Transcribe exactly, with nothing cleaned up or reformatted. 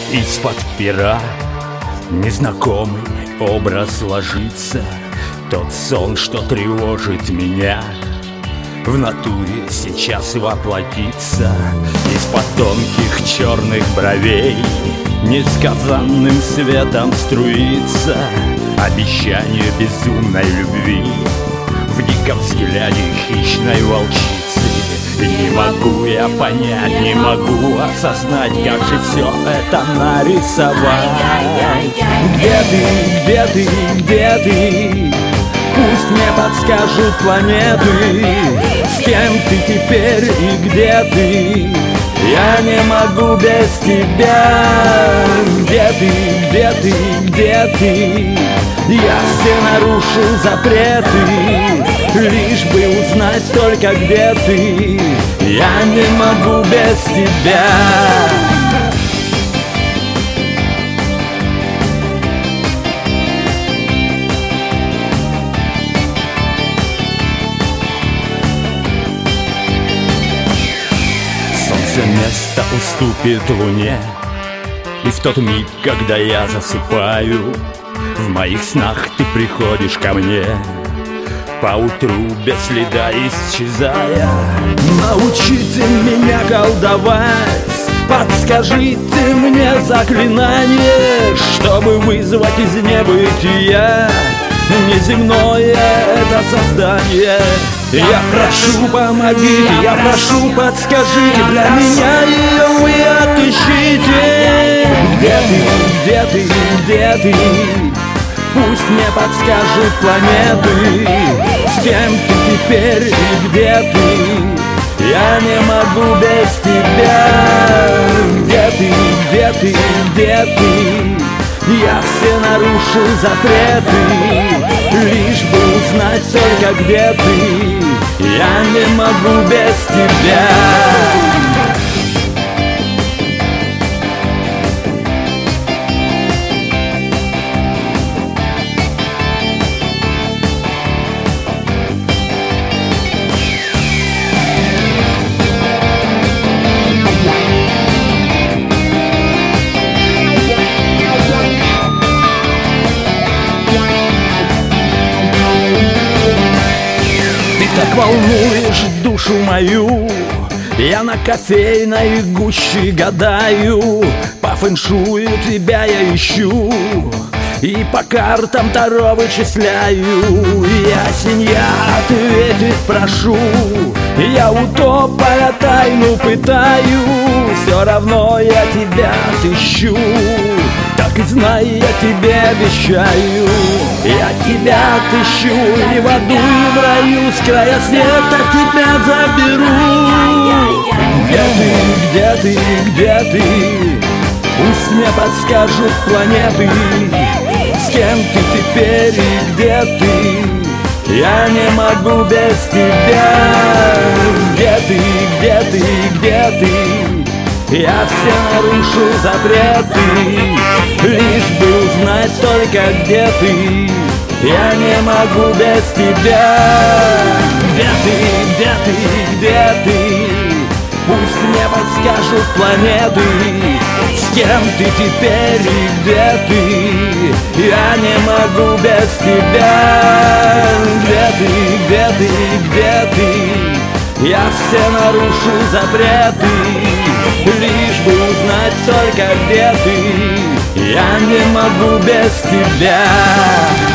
Из-под пера незнакомый образ ложится. Тот сон, что тревожит меня, в натуре сейчас воплотится. Из-под тонких черных бровей несказанным светом струится обещание безумной любви в диком взгляде хищной волчицы. Не могу я понять, не могу осознать, как же все это нарисовать. Где ты, где ты, где ты? Пусть мне подскажут планеты, с кем ты теперь и где ты? Я не могу без тебя. Где ты, где ты, где ты? Я все нарушил запреты, лишь бы узнать только где ты. Я не могу без тебя. Солнце место уступит луне, и в тот миг, когда я засыпаю, в моих снах ты приходишь ко мне, поутру без следа исчезая. Научите меня колдовать, подскажите мне заклинание, чтобы вызвать из небытия неземное это создание. Я прошу, помогите, я прошу, подскажите, для меня ее вы отыщите. Где ты, где ты, где ты? Пусть мне подскажут планеты, с кем ты теперь и где ты? Я не могу без тебя. Где ты, где ты, где ты? Я все нарушил запреты, лишь бы узнать только где ты. Я не могу без тебя. Так волнуешь душу мою, я на кофейной гуще гадаю, по фэншую тебя я ищу и по картам Таро вычисляю. Ясень я ответить прошу, я у тополя тайну пытаю, все равно я тебя отыщу. Так и знай, я тебе обещаю, я тебя отыщу и в аду, и в раю, с края света тебя заберу. Где ты, где ты, где ты? Пусть мне подскажут планеты, с кем ты теперь и где ты? Я не могу без тебя. Где ты, где ты, где ты? Я все нарушил запреты, лишь бы узнать только где ты. Я не могу без тебя. Где ты, где ты, где ты? Пусть мне подскажут планеты, с кем ты теперь и где ты? Я не могу без тебя. Где ты, где ты, где ты? Я все нарушил запреты, лишь бы узнать только где ты. Я не могу без тебя.